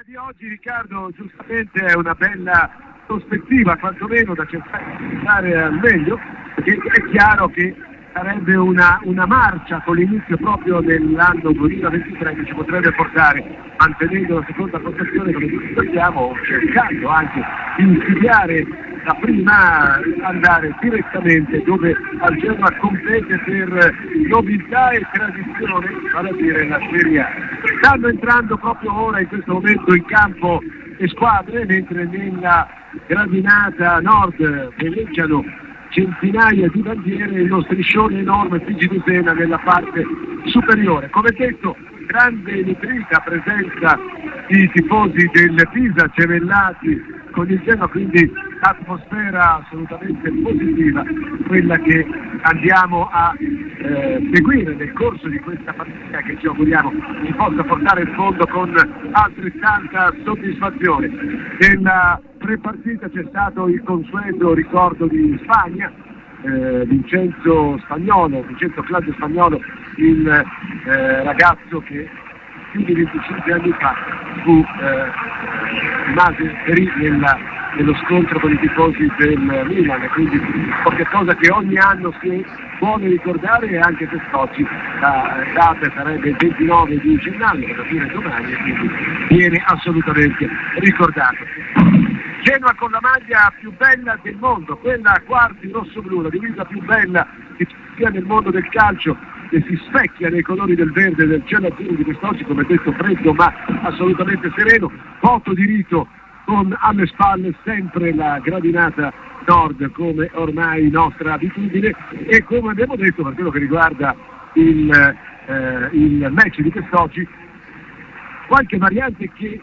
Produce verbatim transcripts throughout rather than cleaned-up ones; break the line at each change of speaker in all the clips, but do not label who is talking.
di oggi, Riccardo, giustamente è una bella prospettiva, quantomeno da cercare di fare al meglio, perché è chiaro che sarebbe una, una marcia con l'inizio proprio nell'anno duemilaventitré che ci potrebbe portare, mantenendo la seconda posizione come tutti sappiamo, cercando anche di insidiare la prima, andare direttamente dove al Genoa compete per nobiltà e tradizione, vale a dire la Serie A. Stanno entrando proprio ora in questo momento in campo le squadre, mentre nella gradinata nord veleggiano centinaia di bandiere, uno striscione enorme Figi di Sena nella parte superiore. Come detto, grande nutrita presenza di tifosi del Pisa gemellati con il Genoa, quindi atmosfera assolutamente positiva, quella che andiamo a eh, seguire nel corso di questa partita, che ci auguriamo ci possa portare in fondo con altrettanta soddisfazione. Nella prepartita c'è stato il consueto ricordo di Spagna, eh, Vincenzo Spagnolo, Vincenzo Claudio Spagnolo, il eh, ragazzo che più di venticinque anni fa fu eh, rimase ferì nella, nello scontro con i tifosi del Milan, quindi qualcosa che ogni anno si vuole ricordare, e anche quest'oggi la data sarebbe il ventinove di gennaio, per dire domani, e quindi viene assolutamente ricordato. Genoa con la maglia più bella del mondo, quella a quarti rosso-blu, la divisa più bella che ci sia nel mondo del calcio, che si specchia nei colori del verde e del cielo azzurro di quest'oggi, come detto freddo ma assolutamente sereno, voto di rito con alle spalle sempre la gradinata nord come ormai nostra abitudine, e come abbiamo detto per quello che riguarda il, eh, il match di quest'oggi, qualche variante che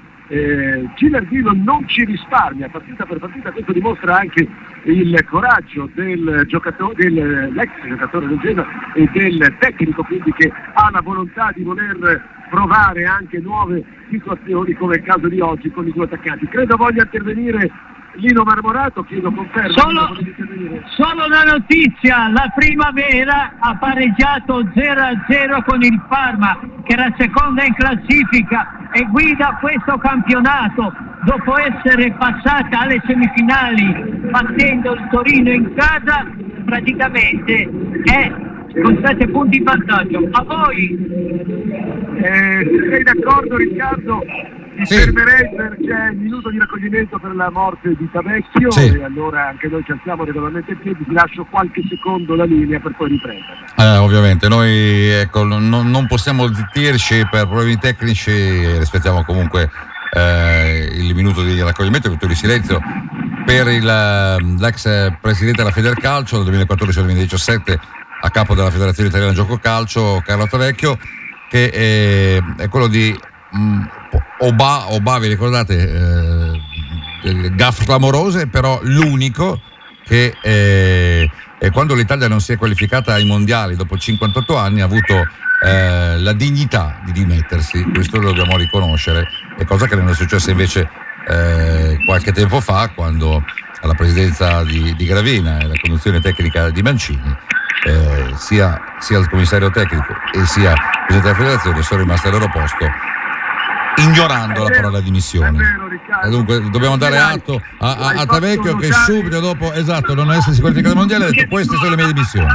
Eh, Gilardino non ci risparmia partita per partita. Questo dimostra anche il coraggio del giocatore, dell'ex giocatore del Genoa e del tecnico, quindi, che ha la volontà di voler provare anche nuove situazioni, come il caso di oggi con i due attaccanti. Credo voglia intervenire Lino Marmorato, chiedo conferma.
Solo, solo una notizia: la Primavera ha pareggiato zero a zero con il Parma, che era seconda in classifica e guida questo campionato dopo essere passata alle semifinali battendo il Torino in casa. Praticamente è con sette punti in vantaggio. A voi?
Eh, sei d'accordo, Riccardo? Mi
sì.
fermerei perché è il minuto di raccoglimento per la morte di Tavecchio,
sì.
E allora anche noi ci alziamo regolarmente in piedi. Ti lascio qualche secondo la linea per poi riprendere.
Eh, ovviamente noi ecco, non, non possiamo zittirci per problemi tecnici, rispettiamo comunque eh, il minuto di raccoglimento, il minuto di silenzio per il, l'ex presidente della Federcalcio dal duemilaquattordici al duemiladiciassette, a capo della Federazione Italiana Gioco Calcio, Carlo Tavecchio, che è, è quello di mh, Oba, Oba, vi ricordate, eh, gaffe clamorose, però l'unico che eh, eh, quando l'Italia non si è qualificata ai mondiali dopo cinquantotto anni ha avuto eh, la dignità di dimettersi. Questo lo dobbiamo riconoscere, è cosa che non è successa invece eh, qualche tempo fa, quando alla presidenza di, di Gravina e alla conduzione tecnica di Mancini eh, sia, sia il commissario tecnico e sia il presidente della federazione sono rimasti al loro posto, ignorando la parola dimissioni. E dunque dobbiamo dare atto a, a, a Tavecchio, che subito dopo, esatto, non essersi qualificato al mondiale, ha detto: queste sono le mie dimissioni.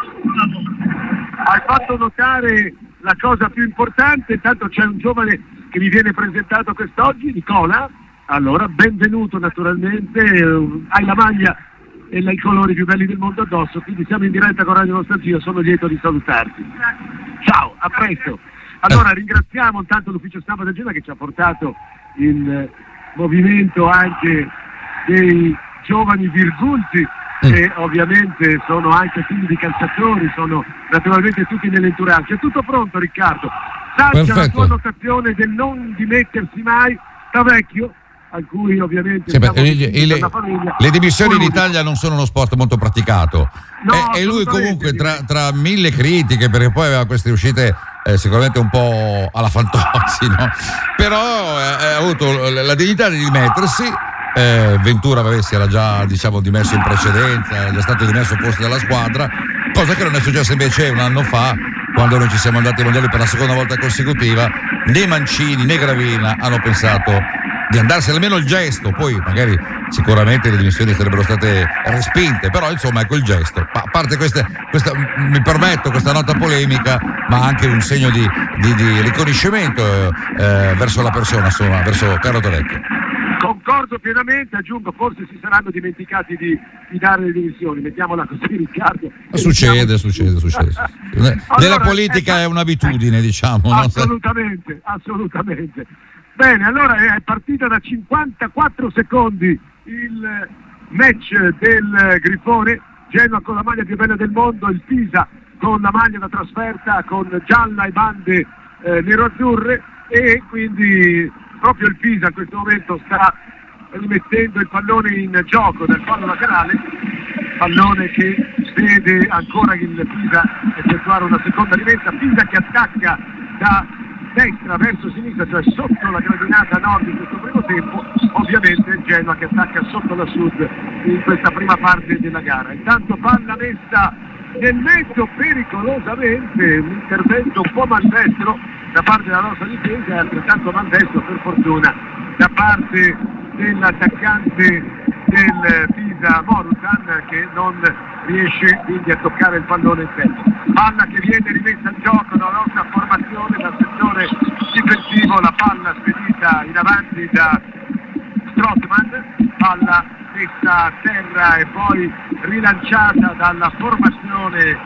Hai fatto notare la cosa più importante. Intanto c'è un giovane che vi viene presentato quest'oggi, Nicola. Allora, benvenuto naturalmente, hai la maglia e i colori più belli del mondo addosso, quindi siamo in diretta con Radio Nostalgia, sono lieto di salutarti. Ciao, a presto. Allora ringraziamo intanto l'ufficio stampa del Genoa, che ci ha portato in eh, movimento anche dei giovani virgulti, mm. che ovviamente sono anche figli di calciatori, sono naturalmente tutti nell'entourage. È tutto pronto, Riccardo. Saggia la tua notazione del non dimettersi mai, Tavecchio, a cui ovviamente
sì, beh, le, le,
famiglia.
le dimissioni in Italia non sono uno sport molto praticato,
no,
e, e lui comunque tra, tra mille critiche, perché poi aveva queste uscite eh, sicuramente un po' alla Fantozzi, no? Però eh, ha avuto la dignità di dimettersi. eh, Ventura vabbè, si era già, diciamo, dimesso in precedenza, era già stato dimesso forse dalla squadra, cosa che non è successa invece un anno fa, quando noi ci siamo andati ai mondiali per la seconda volta consecutiva, né Mancini né Gravina hanno pensato di andarsi, almeno il gesto, poi magari sicuramente le dimissioni sarebbero state respinte, però insomma ecco il gesto. Ma a parte questa, questa mi permetto questa nota polemica, ma anche un segno di, di, di riconoscimento eh, verso la persona, insomma, verso Carlo Toletti.
Concordo pienamente, aggiungo, forse si saranno dimenticati di, di dare le dimissioni, mettiamola così, Riccardo.
Succede, succede, succede. Nella allora, politica è un'abitudine, diciamo.
Assolutamente, no? assolutamente. Bene, allora è partita da cinquantaquattro secondi il match del Grifone, Genoa con la maglia più bella del mondo, il Pisa con la maglia da trasferta con gialla e bande eh, nero-azzurre, e quindi proprio il Pisa in questo momento sta rimettendo il pallone in gioco dal fallo laterale, pallone che vede ancora il Pisa effettuare una seconda rimessa. Pisa che attacca da destra verso sinistra, cioè sotto la gradinata nord in questo primo tempo, ovviamente il Genoa che attacca sotto la sud in questa prima parte della gara. Intanto palla messa nel mezzo pericolosamente, un intervento un po' maldestro da parte della nostra difesa e altrettanto maldestro per fortuna da parte dell'attaccante del Pisa Morutan, che non riesce quindi a toccare il pallone in tempo. Palla che viene rimessa in gioco dalla nostra formazione dal settore difensivo, la palla spedita in avanti da Strootman, palla messa a terra e poi rilanciata dalla formazione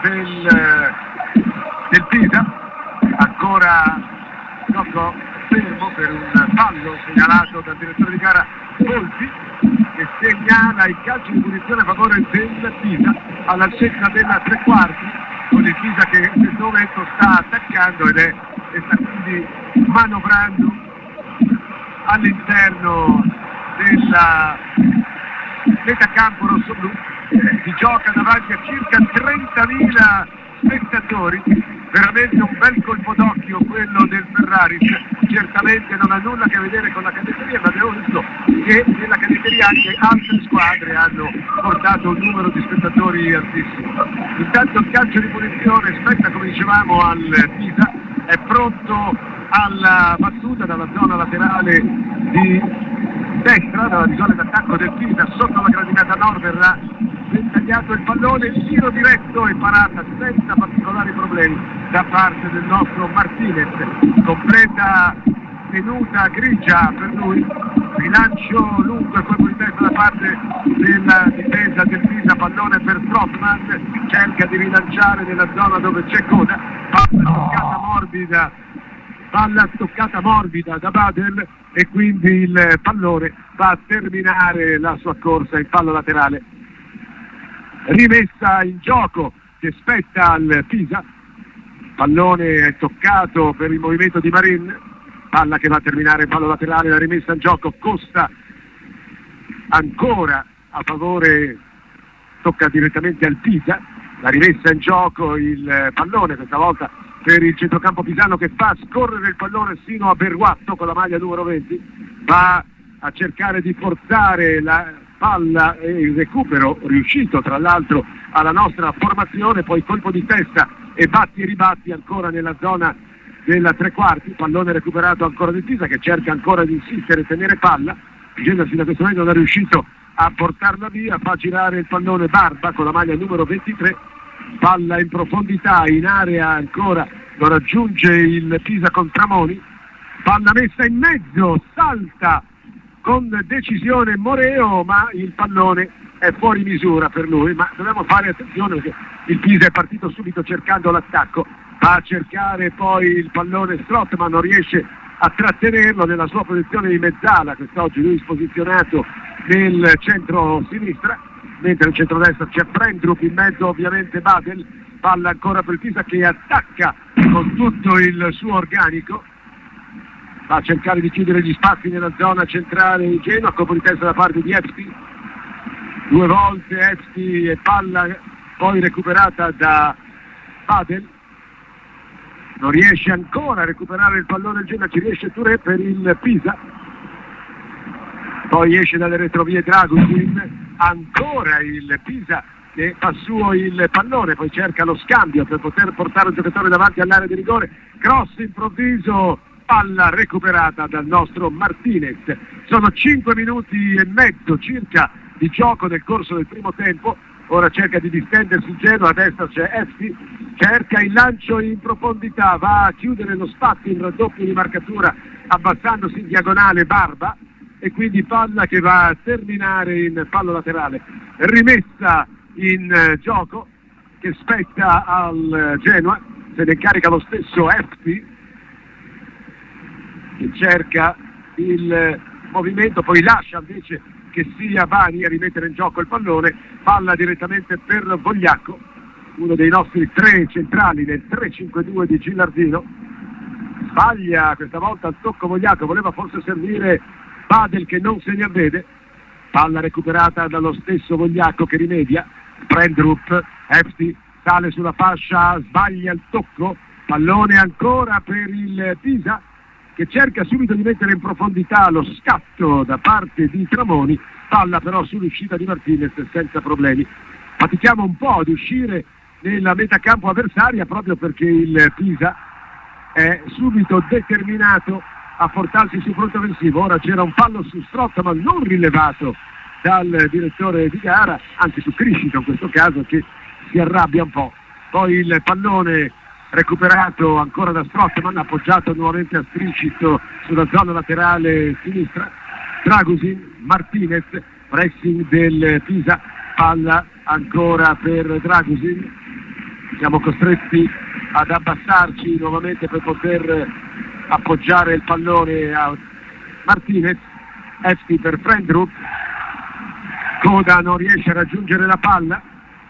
del, del Pisa, ancora gioco fermo per un fallo segnalato dal direttore di gara Volpi, che segnala il calcio di punizione a favore del Pisa all'altezza della tre quarti, con il Pisa che in questo momento sta attaccando ed è, e sta quindi manovrando all'interno della metacampo rossoblu. Si gioca davanti a circa trentamila spettatori, veramente un bel colpo d'occhio quello del Ferraris. Certamente non ha nulla a che vedere con la cadetteria, ma abbiamo visto che nella cadetteria anche altre squadre hanno portato un numero di spettatori altissimo. Intanto il calcio di punizione spetta, come dicevamo, al Pisa, è pronto alla battuta dalla zona laterale di destra, dalla zona d'attacco del Pisa, sotto la gradinata nord verrà tagliato il pallone, il tiro diretto e parata senza particolari problemi da parte del nostro Martinez, completa tenuta grigia per lui, rilancio lungo e colpo di testa da parte della difesa del Pisa, pallone per Strootman, cerca di rilanciare nella zona dove c'è coda, palla toccata morbida, palla toccata morbida da Badel e quindi il pallone va a terminare la sua corsa in fallo laterale. Rimessa in gioco che spetta al Pisa, pallone è toccato per il movimento di Marin, palla che va a terminare in fallo laterale, la rimessa in gioco Costa ancora a favore, tocca direttamente al Pisa, la rimessa in gioco, il pallone questa volta per il centrocampo pisano che fa scorrere il pallone sino a Berguatto con la maglia numero venti, va a cercare di forzare la palla e il recupero riuscito tra l'altro alla nostra formazione, poi colpo di testa e batti e ribatti ancora nella zona della tre quarti, pallone recuperato ancora di Pisa che cerca ancora di insistere e tenere palla, Genoa fino a questo momento non è riuscito a portarla via, fa girare il pallone Barba con la maglia numero ventitré, palla in profondità, in area ancora, lo raggiunge il Pisa con Tramoni, palla messa in mezzo, salta con decisione Moreo, ma il pallone è fuori misura per lui, ma dobbiamo fare attenzione perché il Pisa è partito subito cercando l'attacco, va a cercare poi il pallone Strootman, non riesce a trattenerlo nella sua posizione di mezzala, quest'oggi lui è posizionato nel centro-sinistra, mentre nel centro-destra c'è Prendrup, in mezzo ovviamente Badel, palla ancora per il Pisa che attacca con tutto il suo organico, va a cercare di chiudere gli spazi nella zona centrale di Genoa, colpo di testa da parte di Epstein, due volte Epstein e palla poi recuperata da Badel, non riesce ancora a recuperare il pallone il Genoa, ci riesce Touré per il Pisa, poi esce dalle retrovie Dragusin, ancora il Pisa che fa suo il pallone, poi cerca lo scambio per poter portare un giocatore davanti all'area di rigore, cross improvviso, palla recuperata dal nostro Martinez. Sono cinque minuti e mezzo circa di gioco nel corso del primo tempo. Ora cerca di distendersi il Genoa, a destra c'è Efti, cerca il lancio in profondità, va a chiudere lo spazio in raddoppio di marcatura abbassandosi in diagonale Barba, e quindi palla che va a terminare in fallo laterale, rimessa in uh, gioco che spetta al uh, Genoa. Se ne incarica lo stesso Efti, che cerca il uh, movimento, poi lascia invece che sia Bani a rimettere in gioco il pallone, palla direttamente per Vogliacco, uno dei nostri tre centrali nel tre cinque due di Gilardino. Sbaglia questa volta al tocco Vogliacco, voleva forse servire Badel che non se ne avvede, palla recuperata dallo stesso Vogliacco che rimedia. Sprendrup, Efti sale sulla fascia, sbaglia il tocco, pallone ancora per il Pisa che cerca subito di mettere in profondità lo scatto da parte di Tramoni, palla però sull'uscita di Martinez senza problemi. Fatichiamo un po' ad uscire nella metacampo avversaria proprio perché il Pisa è subito determinato a portarsi sul fronte offensivo. Ora c'era un fallo su Strottman non rilevato dal direttore di gara, anche su Criscito in questo caso, che si arrabbia un po'. Poi il pallone recuperato ancora da Strottman, appoggiato nuovamente a Criscito sulla zona laterale sinistra. Dragusin, Martinez, pressing del Pisa, palla ancora per Dragusin. Siamo costretti ad abbassarci nuovamente per poter appoggiare il pallone a Martinez. Efti per Frendrup, Coda non riesce a raggiungere la palla,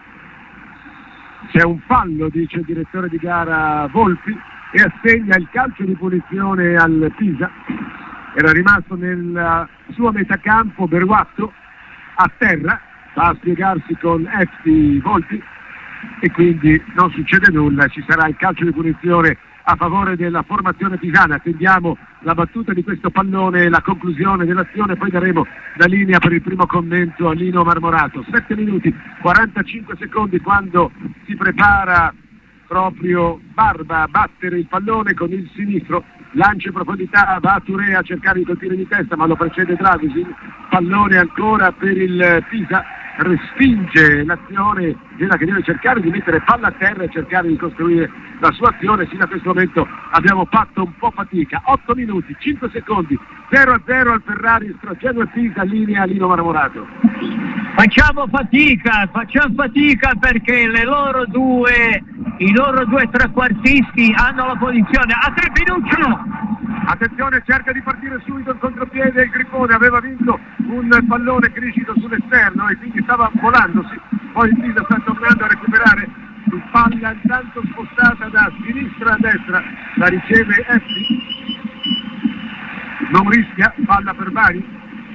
c'è un fallo, dice il direttore di gara Volpi, e assegna il calcio di punizione al Pisa. Era rimasto nella sua metacampo Berguatto a terra, va a spiegarsi con Efti Volpi e quindi non succede nulla, ci sarà il calcio di punizione a favore della formazione pisana. Attendiamo la battuta di questo pallone, la conclusione dell'azione, poi daremo la linea per il primo commento a Lino Marmorato. sette minuti quarantacinque secondi quando si prepara proprio Barba a battere il pallone con il sinistro, lancia in profondità, va a Touré a cercare di colpire di testa ma lo precede Dragusin, pallone ancora per il Pisa, respinge l'azione della che deve cercare di mettere palla a terra e cercare di costruire la sua azione. Sino a questo momento abbiamo fatto un po' fatica. Otto minuti, cinque secondi, zero a zero al Ferrari tra Genoa e Pisa, linea Lino Marmorato.
Facciamo fatica, facciamo fatica perché le loro due, i loro due trequartisti hanno la posizione a tre Pinuccio.
Attenzione, cerca di partire subito il contropiede il Grifone, aveva vinto un pallone Criscito sull'esterno e quindi stava volandosi, poi il Pisa sta tornando a recuperare, palla intanto spostata da sinistra a destra, la riceve Efti, non rischia, palla per Bari,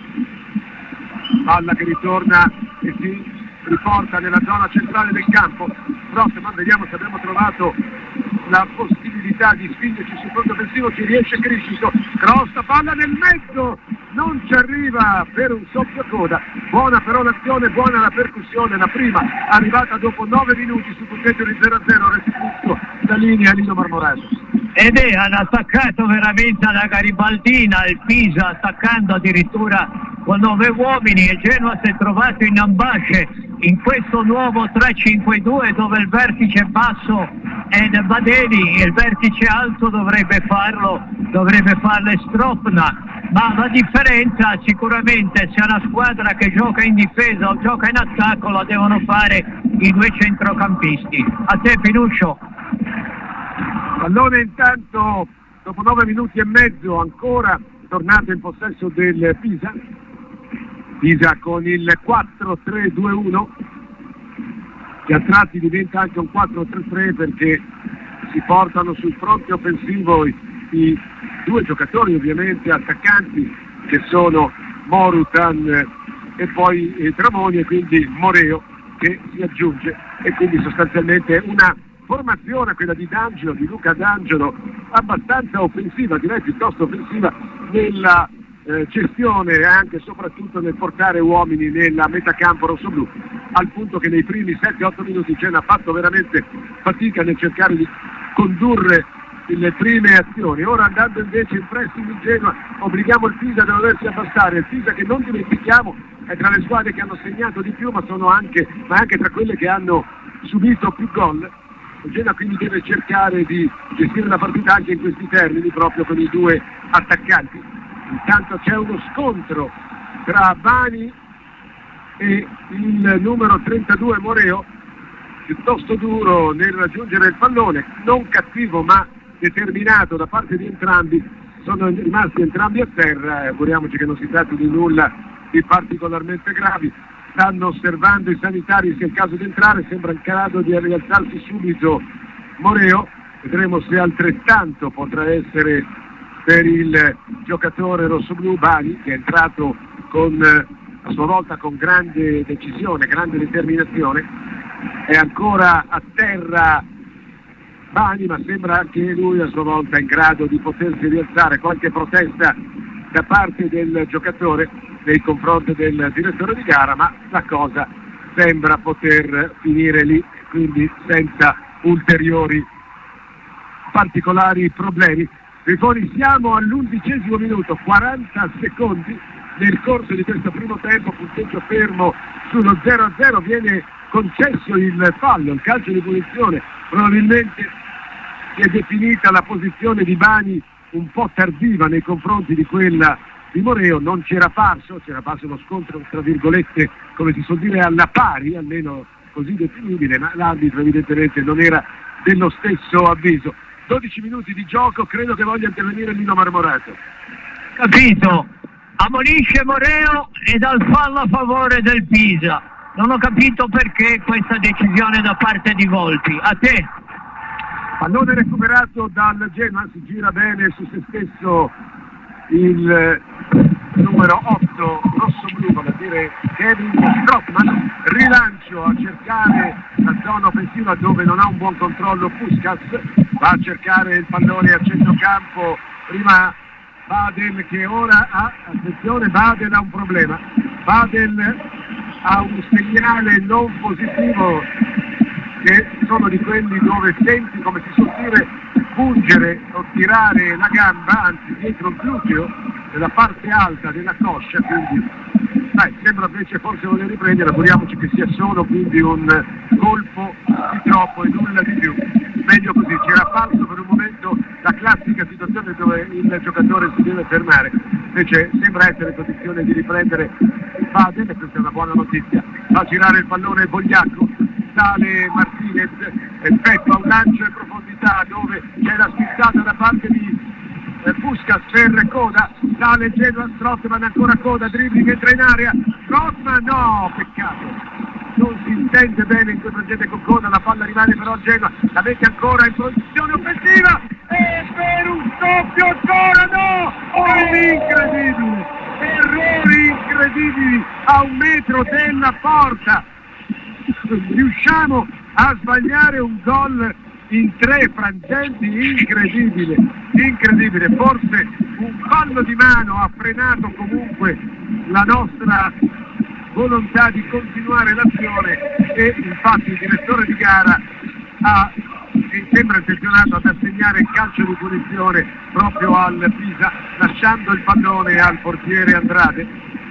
palla che ritorna e si riporta nella zona centrale del campo. Strottman, vediamo se abbiamo trovato la possibilità di spingerci sul fronte offensivo, ci riesce Criscito, cross, palla nel mezzo, non ci arriva per un soffio coda. Buona però l'azione, buona la percussione, la prima arrivata dopo nove minuti su punteggio di zero a zero, restituto da linea Lino Marmorato.
Ed è, hanno attaccato veramente alla garibaldina il Pisa, attaccando addirittura con nove uomini, e Genoa si è trovato in ambasce in questo nuovo tre cinque due dove il vertice basso è Badeni e il vertice alto dovrebbe farlo dovrebbe farlo Strottman, ma la differenza sicuramente, se una squadra che gioca in difesa o gioca in attacco, la devono fare i due centrocampisti. A te Pinuccio.
Pallone intanto dopo nove minuti e mezzo ancora tornato in possesso del Pisa. Pisa con il quattro tre due uno, che a tratti diventa anche un quattro tre tre perché si portano sul fronte offensivo i, i due giocatori ovviamente attaccanti che sono Morutan e poi eh, Tramoni, e quindi Moreo che si aggiunge, e quindi sostanzialmente una formazione, quella di D'Angelo, di Luca D'Angelo, abbastanza offensiva, direi piuttosto offensiva nella eh, gestione e anche e soprattutto nel portare uomini nella metacampo rossoblù. al punto che nei primi sette otto minuti Genoa ha fatto veramente fatica nel cercare di condurre le prime azioni. Ora, andando invece in pressing in Genoa, obblighiamo il Pisa a doversi abbassare. Il Pisa, che non dimentichiamo, è tra le squadre che hanno segnato di più, ma sono anche, ma anche tra quelle che hanno subito più gol. Il Genoa quindi deve cercare di gestire la partita anche in questi termini, proprio con i due attaccanti. Intanto c'è uno scontro tra Bani e il numero trentadue Moreo, piuttosto duro nel raggiungere il pallone, non cattivo ma determinato da parte di entrambi. Sono rimasti entrambi a terra, e auguriamoci che non si tratti di nulla di particolarmente gravi. Stanno osservando i sanitari se è il caso di entrare, sembra in grado di rialzarsi subito Moreo, vedremo se altrettanto potrà essere per il giocatore rossoblù Bani, che è entrato con, a sua volta con grande decisione, grande determinazione. È ancora a terra Bani, ma sembra anche lui a sua volta in grado di potersi rialzare. Qualche protesta da parte del giocatore nei confronti del direttore di gara, ma la cosa sembra poter finire lì, quindi senza ulteriori particolari problemi. Rifoni, siamo all'undicesimo minuto, quaranta secondi nel corso di questo primo tempo, punteggio fermo sullo zero a zero, viene concesso il fallo, il calcio di punizione. Probabilmente si è definita la posizione di Bani un po' tardiva nei confronti di quella di Moreo, non c'era parso, c'era parso uno scontro tra virgolette, come si suol dire, alla pari, almeno così definibile, ma l'arbitro evidentemente non era dello stesso avviso. dodici minuti di gioco, credo che voglia intervenire Lino Marmorato.
Capito, ammonisce Moreo e dà il fallo a favore del Pisa. Non ho capito perché questa decisione da parte di Volpi. A te.
Pallone recuperato dal Genoa, si gira bene su se stesso il numero otto rossoblù, vale a dire Kevin Strootman. Rilancio a cercare la zona offensiva dove non ha un buon controllo Puskas, va a cercare il pallone a centrocampo, prima Badel che ora ha, attenzione, Badel ha un problema, Badel ha un segnale non positivo, che sono di quelli dove senti, come si suol dire, pungere o tirare la gamba, anzi dietro il gluteo, nella parte alta della coscia, quindi dai, sembra invece forse voler riprendere, auguriamoci che sia solo quindi un colpo di troppo e nulla di più. Meglio così, c'era falso per un momento, la classica situazione dove il giocatore si deve fermare, invece sembra essere in condizione di riprendere Badel, e questa è una buona notizia. Fa girare il pallone Bogliacco, sale Martinez, effettua un lancio in profondità dove c'è la spizzata da parte di eh, Puskas per Coda, sale Genoa, Strootman ancora Coda, dribbling, entra in area, Strootman, no, peccato, non si intende bene in quel frangente con Coda, la palla rimane però a Genoa, la mette ancora in posizione offensiva e per un doppio ancora, no, oh, incredibile, errori incredibili a un metro della porta. Riusciamo a sbagliare un gol in tre frangenti, incredibile, incredibile, forse un fallo di mano ha frenato comunque la nostra volontà di continuare l'azione e infatti il direttore di gara ha, sembra intenzionato ad assegnare il calcio di punizione proprio al Pisa, lasciando il pallone al portiere Andrade,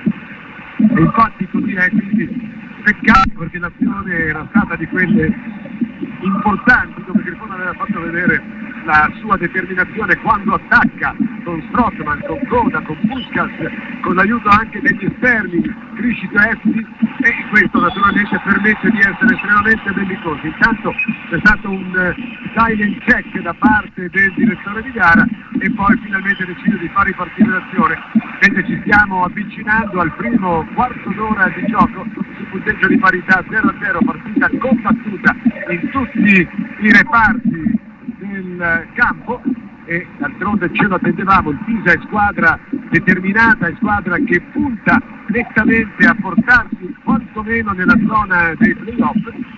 e infatti così è, quindi peccato perché l'azione era stata di quelle importanti dove Grifone aveva fatto vedere la sua determinazione quando attacca con Strootman, con Coda, con Puskas, con l'aiuto anche degli esterni Criscito e Efti, e questo naturalmente permette di essere estremamente bellicosi. Intanto c'è stato un silent check da parte del direttore di gara e poi finalmente decide di far ripartire l'azione, mentre ci stiamo avvicinando al primo quarto d'ora di gioco su punteggio di parità zero a zero, partita combattuta in tutti i reparti del campo, e d'altronde ce lo attendevamo, il Pisa è squadra determinata, è squadra che punta nettamente a portarsi quantomeno nella zona dei play-off,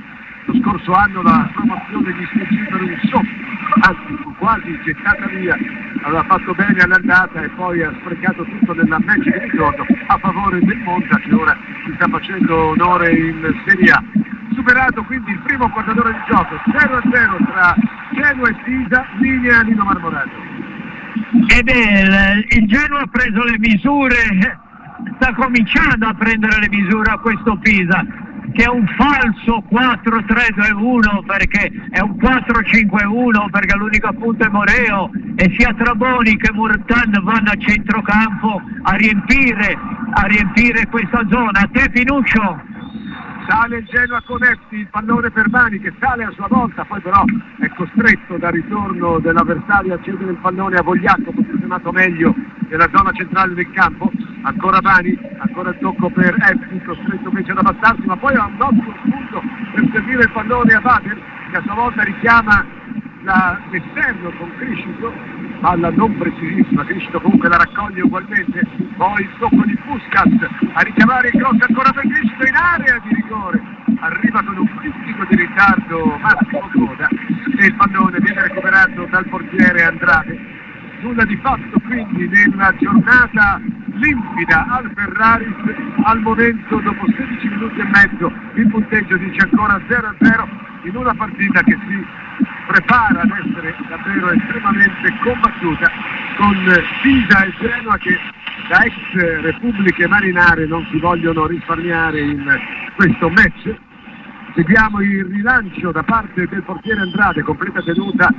lo scorso anno la promozione di Steggi per un soffio, anzi fu quasi gettata via, aveva fatto bene all'andata e poi ha sprecato tutto nella match di ritorno a favore del Monza, che ora si sta facendo onore in Serie A. Superato quindi il primo quarto d'ora di gioco, zero a zero tra Genoa e Pisa, linea Nino Marmorato.
Ed è il, il Genoa ha preso le misure, sta cominciando a prendere le misure a questo Pisa, che è un falso quattro tre due uno, perché è un quattro cinque uno, perché l'unico punto è Moreo e sia Traboni che Murtan vanno a centrocampo a riempire, a riempire questa zona. A te Pinuccio.
Sale il Genoa con Efti, il pallone per Bani che sale a sua volta, poi però è costretto dal ritorno dell'avversario a cedere il pallone a Vogliacco, posizionato meglio nella zona centrale del campo. Ancora Bani, ancora il tocco per Efti, costretto invece ad abbassarsi, ma poi ha un ottimo spunto per servire il pallone a Bader, che a sua volta richiama la, l'esterno con Criscito, palla non precisissima, Criscito comunque la raccoglie ugualmente, poi il tocco di Puskas a richiamare il cross ancora per Criscito in area di rigore, arriva con un pizzico di ritardo Massimo Coda e il pallone viene recuperato dal portiere Andrade. Nulla di fatto quindi nella giornata limpida al Ferraris, al momento dopo sedici minuti e mezzo il punteggio dice ancora zero a zero in una partita che si prepara ad essere davvero estremamente combattuta, con Pisa e Genoa che da ex repubbliche marinare non si vogliono risparmiare in questo match. Seguiamo il rilancio da parte del portiere Andrade, completa tenuta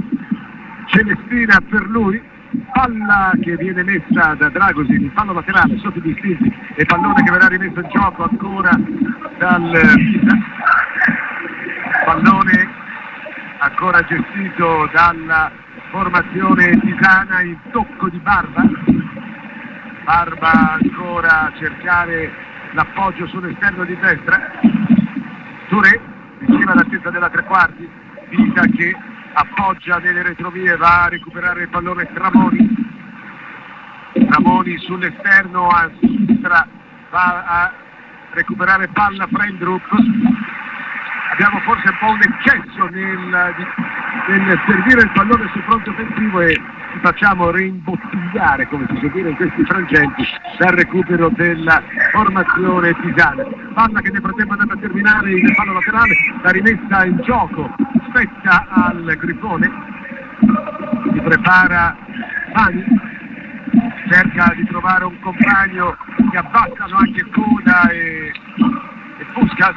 celestina per lui, palla che viene messa da Dragosin, il fallo laterale sotto i distinti e pallone che verrà rimesso in gioco ancora dal Pisa, pallone ancora gestito dalla formazione pisana, il tocco di Barba, Barba ancora a cercare l'appoggio sull'esterno di destra, Touré vicino all'altezza della tre quarti, Pisa che appoggia nelle retrovie, va a recuperare il pallone Tramoni, Tramoni sull'esterno a sinistra va a recuperare palla Frendrup. Abbiamo forse un po' un eccesso nel, nel servire il pallone sul fronte offensivo e ci facciamo rimbottigliare, come si suol dire in questi frangenti, dal recupero della formazione pisana. Palla che nel frattempo è andata a terminare il fallo laterale, la rimessa in gioco spetta al Grifone, si prepara Bani, cerca di trovare un compagno che abbassano anche Coda e, e Puskas.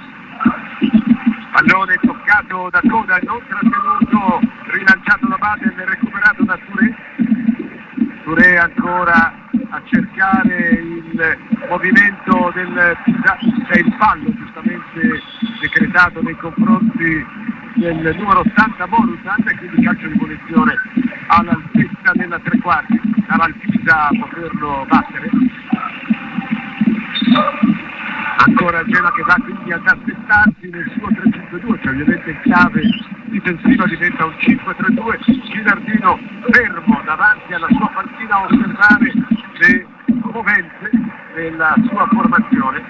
Pallone toccato da Coda, non trattenuto, rilanciato da Baden e recuperato da Touré. Touré ancora a cercare il movimento del Pisa, c'è il fallo giustamente decretato nei confronti del numero ottanta Borusan e quindi calcio di punizione all'altezza della tre quarti, sarà il Pisa a poterlo battere. Ancora Genoa che va quindi ad aspettarsi nel suo tre cinque due, cioè ovviamente in chiave difensiva diventa un cinque tre due, Gilardino fermo davanti alla sua panchina a osservare le movenze della sua formazione.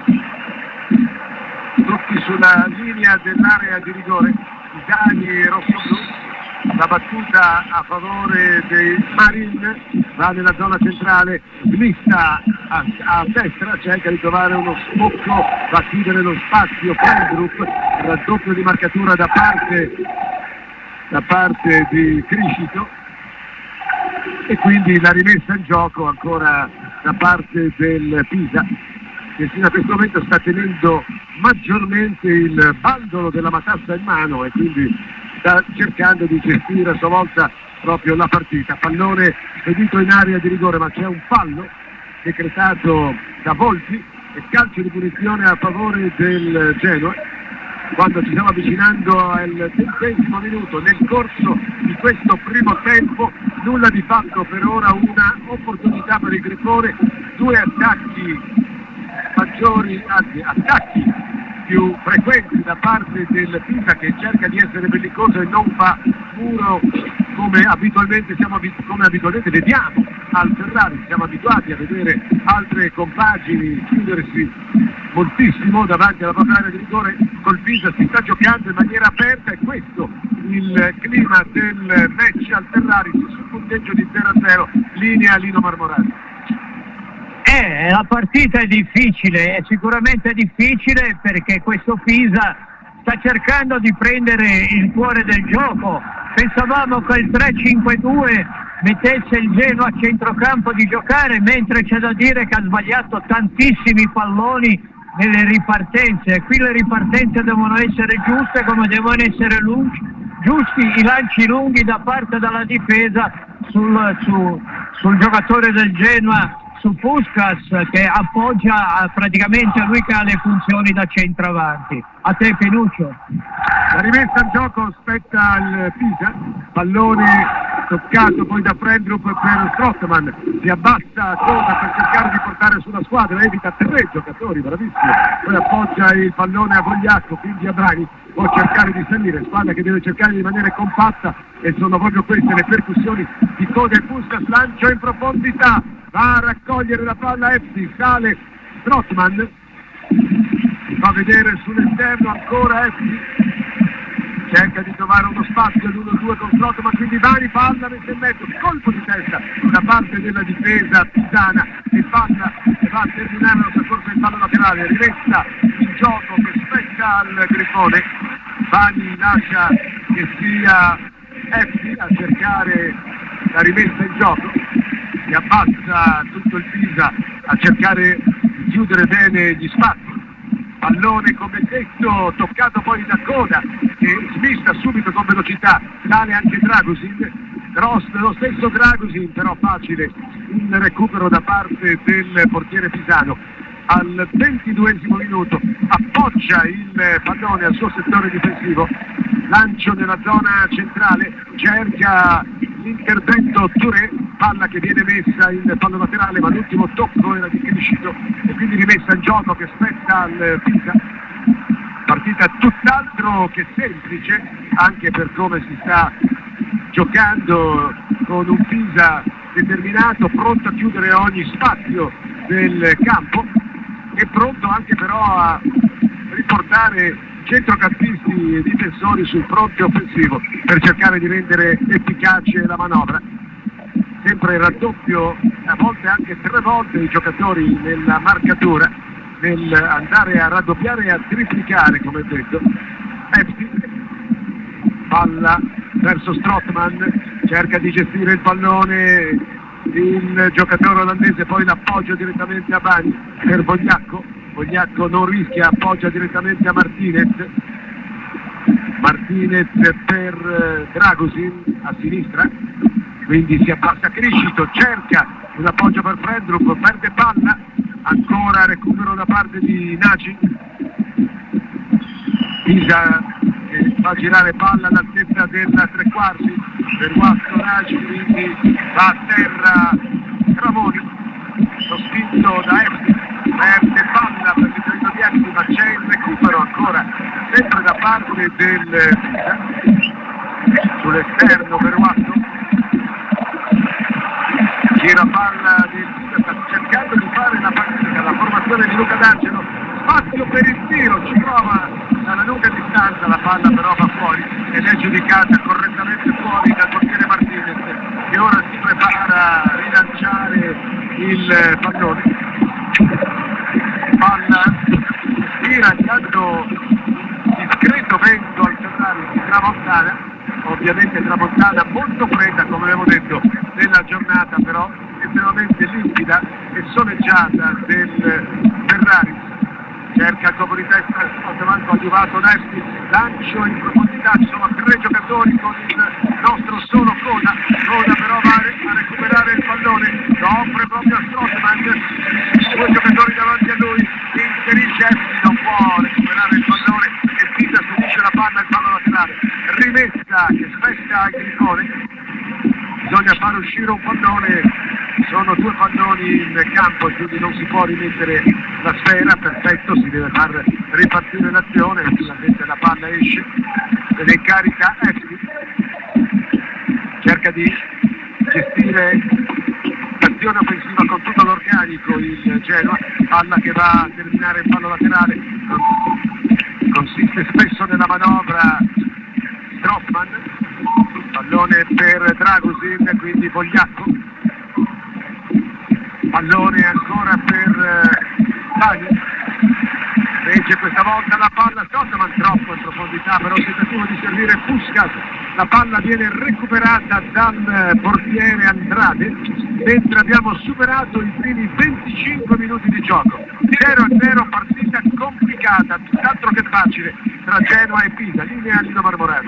Tutti sulla linea dell'area di rigore, i Dani rossoblu, la battuta a favore dei Marin, va nella zona centrale, Glista a, a destra, cerca di trovare uno sbocco, va a chiudere lo spazio Frendrup, raddoppio di marcatura da parte, da parte di Criscito e quindi la rimessa in gioco ancora da parte del Pisa, che fino a questo momento sta tenendo maggiormente il bandolo della matassa in mano e quindi sta cercando di gestire a sua volta proprio la partita. Pallone spedito in area di rigore, ma c'è un fallo decretato da Volpi e calcio di punizione a favore del Genoa. Quando ci stiamo avvicinando al ventesimo minuto nel corso di questo primo tempo, nulla di fatto per ora, una opportunità per il Grifone, due attacchi maggiori, anzi attacchi più frequenti da parte del Pisa che cerca di essere bellicoso e non fa muro come abitualmente siamo come abitualmente vediamo al Ferrari. Siamo abituati a vedere altre compagini chiudersi moltissimo davanti alla propria area di rigore. Col Pisa si sta giocando in maniera aperta, e questo il clima del match al Ferrari sul punteggio di zero a zero, linea Lino Marmorati.
Eh, la partita è difficile, è sicuramente difficile, perché questo Pisa sta cercando di prendere il cuore del gioco. Pensavamo che il tre cinque due mettesse il Genoa a centrocampo di giocare, mentre c'è da dire che ha sbagliato tantissimi palloni nelle ripartenze. Qui le ripartenze devono essere giuste, come devono essere lunghi, giusti i lanci lunghi da parte della difesa sul, su, sul giocatore del Genoa, su Puskas, che appoggia praticamente lui che ha le funzioni da centravanti. A te Pinuccio.
La rimessa in gioco spetta al Pisa, pallone toccato poi da Frendrup per Strootman, si abbassa a coda per cercare di portare sulla squadra, evita tre giocatori, bravissimo, poi appoggia il pallone a Vogliacco, quindi a Brani può cercare di salire, squadra che deve cercare di rimanere compatta, e sono proprio queste le percussioni di coda. E Puskas, lancio in profondità, va a raccogliere la palla Efti, sale Strootman, si fa vedere sull'esterno ancora Efti, cerca di trovare uno spazio all'uno due con Strootman, quindi Bani, palla messa in mezzo, colpo di testa da parte della difesa pisana, e palla e va a terminare la soccorsa in palla laterale, rimessa in gioco che spetta al Grifone. Bani lascia che sia Efti a cercare la rimessa in gioco, si abbassa tutto il Pisa a cercare di chiudere bene gli spazi. Pallone, come detto, toccato poi da Coda, che smista subito con velocità, sale anche Dragusin, cross dello stesso Dragusin, però facile il recupero da parte del portiere pisano. Al ventiduesimo minuto appoggia il pallone al suo settore difensivo, lancio nella zona centrale, cerca l'intervento Touré, palla che viene messa in fallo laterale, ma l'ultimo tocco era di Criscito, e quindi rimessa in gioco che spetta al Pisa. Partita tutt'altro che semplice, anche per come si sta giocando, con un Pisa determinato, pronto a chiudere ogni spazio del campo, e pronto anche però a riportare centrocampisti e difensori sul fronte offensivo per cercare di rendere efficace la manovra. Sempre il raddoppio, a volte anche tre volte i giocatori nella marcatura, nel andare a raddoppiare e a triplicare, come detto. Efti, palla verso Strootman, cerca di gestire il pallone il giocatore olandese, poi l'appoggio direttamente a Bani per Vogliacco. Vogliacco non rischia, appoggia direttamente a Martinez. Martinez per Dragusin a sinistra, quindi si abbassa Criscito, cerca un appoggio per Frendrup, perde palla, ancora recupero da parte di Naci. Pisa che fa girare palla all'altezza del tre quarti per Guasto Naci, quindi va a terra Tramoni, lo spinto da Efti, perde palla per l'intervento di Efti, ma c'è il recupero ancora sempre da parte del Pisa sull'esterno per Guasto, gira palla del Pisa, sta cercando di fare la partita, la formazione di Luca D'Angelo, spazio per il tiro, ci prova dalla lunga distanza, la palla però va fuori ed è giudicata correttamente fuori dal portiere Martinez, che ora si prepara a rilanciare il pallone. Palla tira intanto discreto vento al Ferrari di tramontana, ovviamente tramontana molto fredda, come avevo detto, nella giornata però estremamente limpida e soleggiata del Ferrari. Cerca il colpo di testa, Strootman coadiuvato da Efti, lancio in profondità, ci sono tre giocatori con il nostro solo Coda, Coda però va a recuperare il pallone, lo offre proprio a Strootman, due giocatori davanti a lui, inserisce Efti, non può recuperare il pallone e Pisa subisce la palla al fallo laterale, rimessa che spetta al Grifone, bisogna far uscire un pallone, sono due palloni in campo, quindi non si può rimettere la sfera, perfetto, si deve far ripartire l'azione, finalmente la palla esce ed è in carica Efti, cerca di gestire la azione offensiva con tutto l'organico il Genoa, palla che va a terminare il fallo laterale, consiste spesso nella manovra Strootman, pallone per Dragusin, quindi Vogliacco, pallone ancora per Bani, invece questa volta la palla Strootman troppo in profondità, però tentativo di servire Puskas, la palla viene recuperata dal portiere Andrade, mentre abbiamo superato i primi venticinque minuti di gioco. zero a zero, partita complicata, tutt'altro che facile tra Genoa e Pisa, linea Nino Marmorato.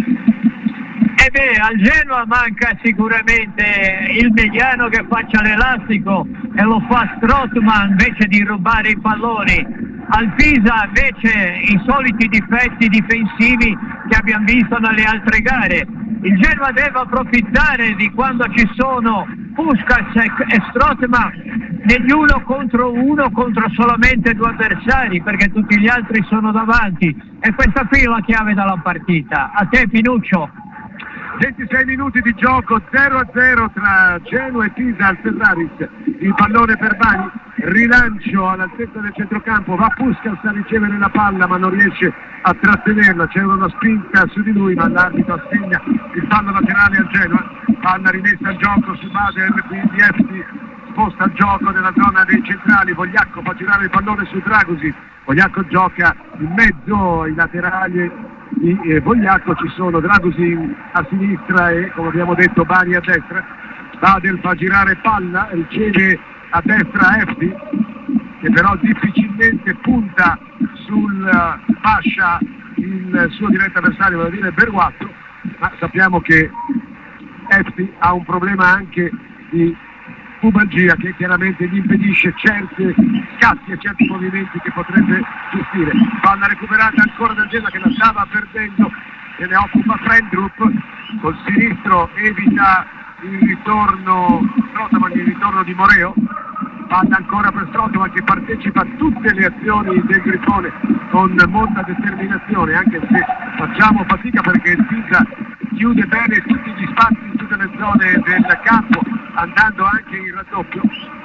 E beh, al Genoa manca sicuramente il mediano che faccia l'elastico e lo fa Strootman invece di rubare i palloni. Al Pisa invece i soliti difetti difensivi che abbiamo visto nelle altre gare. Il Genoa deve approfittare di quando ci sono Puskas e Strootman negli uno contro uno contro solamente due avversari, perché tutti gli altri sono davanti, e questa qui è la chiave della partita. A te Pinuccio.
ventisei minuti di gioco, zero a zero tra Genoa e Pisa al Ferraris, il pallone per Bani, rilancio all'altezza del centrocampo, va Puskas a ricevere la palla ma non riesce a trattenerla, c'è una spinta su di lui ma l'arbitro assegna il fallo laterale al Genoa, palla rimessa al gioco su Bader, quindi Efti sposta il gioco nella zona dei centrali, Vogliacco fa girare il pallone su Dragusin, Vogliacco gioca in mezzo ai laterali di eh, Vogliacco, ci sono Dragusin a sinistra e come abbiamo detto Bani a destra, Bader fa girare palla, riceve a destra Efti che però difficilmente punta sul uh, fascia il suo diretto avversario, vale a dire Berguatto, ma sappiamo che Efti ha un problema anche di pubalgia che chiaramente gli impedisce certi scatti e certi movimenti che potrebbe gestire. Palla recuperata ancora dal Genoa che la stava perdendo, se ne occupa Frendrup, col sinistro evita il ritorno Strootman, il ritorno di Moreo, palla ancora per Strootman che partecipa a tutte le azioni del Grifone con molta determinazione, anche se facciamo fatica perché il Pisa chiude bene tutti gli spazi in tutte le zone del campo, andando anche in raddoppio.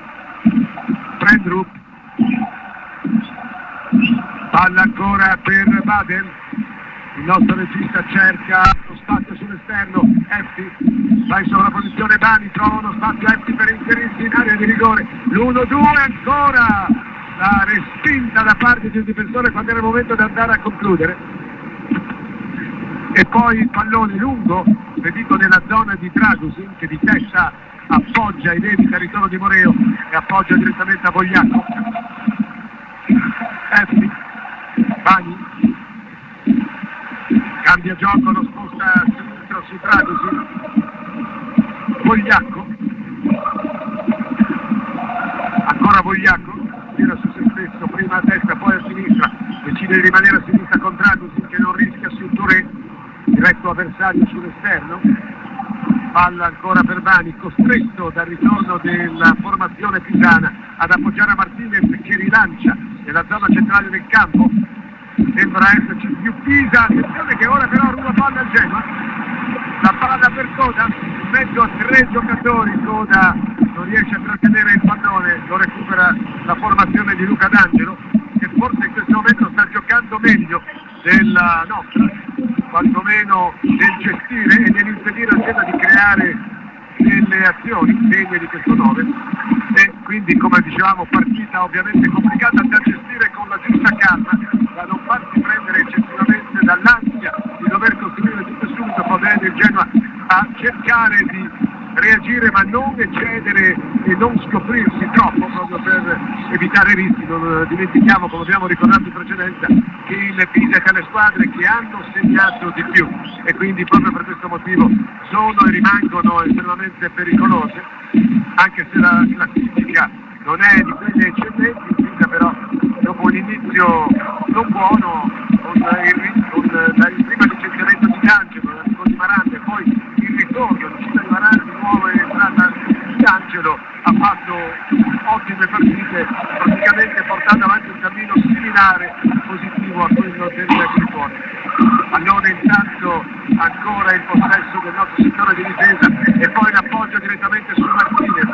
Frendrup, palla ancora per Baden, il nostro regista cerca lo spazio sull'esterno, Efti va in sovrapposizione, Bani trova uno spazio, Efti per inserirsi in area di rigore, l'uno due ancora, la respinta da parte di un difensore quando era il momento di andare a concludere. E poi il pallone lungo, spedito nella zona di Dragusin che di testa appoggia ed evita il ritorno di Moreo e appoggia direttamente a Vogliacco. Efti, Bani, cambia gioco, lo sposta a sinistra su Dragusin, Vogliacco, ancora Vogliacco, tira su se stesso, prima a destra poi a sinistra, decide di rimanere a sinistra con Dragusin che non rischia su Touré, diretto avversario sull'esterno, palla ancora per Bani, costretto dal ritorno della formazione pisana ad appoggiare a Martinez che rilancia nella zona centrale del campo, sembra esserci più Pisa, attenzione che ora però ruba palla al Genoa, la palla per Coda, in mezzo a tre giocatori, Coda non riesce a trattenere il pallone, lo recupera la formazione di Luca D'Angelo che forse in questo momento sta giocando meglio della nostra, quantomeno nel gestire e nell'impedire al Genoa di creare delle azioni degne di questo nove, e quindi come dicevamo partita ovviamente complicata da gestire con la giusta calma, da non farsi prendere eccessivamente dall'ansia di dover costruire tutto subito, poi bene il Genoa a cercare di reagire ma non eccedere e non scoprirsi troppo proprio per evitare rischi. Non dimentichiamo, come abbiamo ricordato in precedenza, che il Pisa è tra le squadre che hanno segnato di più e quindi proprio per questo motivo sono e rimangono estremamente pericolose, anche se la classifica non è di quelle eccellenti. Il Pisa però dopo un inizio non buono con il, con il prima licenziamento di D'Angelo, l'arrivo di Maranda e poi il ritorno, l'uscita di Maranda di nuovo è entrata di D'Angelo, ha fatto ottime partite, praticamente portando avanti un cammino similare positivo a quello del Grifone. Pallone intanto ancora in possesso del nostro settore di difesa e poi l'appoggio direttamente su Martinez.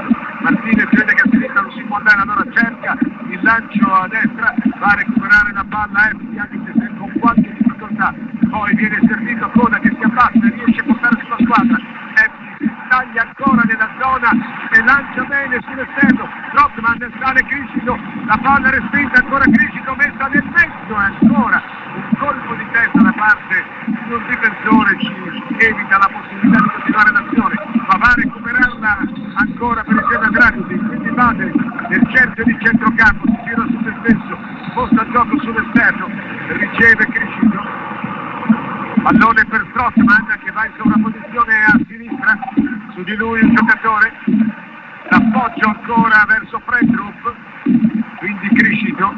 Martinez vede che a sinistra non si può andare, allora cerca il lancio a destra, va a recuperare la palla Efti anche se con qualche difficoltà, poi viene servito Coda che si abbassa e riesce a portare sulla squadra. Efti si taglia ancora nella zona e lancia bene sull'esterno, Strootman sale Criscito, la palla respinta, ancora Criscito messa nel mezzo e ancora un colpo di testa da parte di un difensore ci evita la possibilità di continuare l'azione, ma va a recuperarla ancora per il Genoa Dragusin, quindi Bade nel cerchio di centrocampo, si gira su se stesso, sposta il gioco sull'esterno, riceve Criscito, pallone per Strootman che va in sovrapposizione a sinistra, su di lui il giocatore, l'appoggio ancora verso Fredrup, quindi Criscito,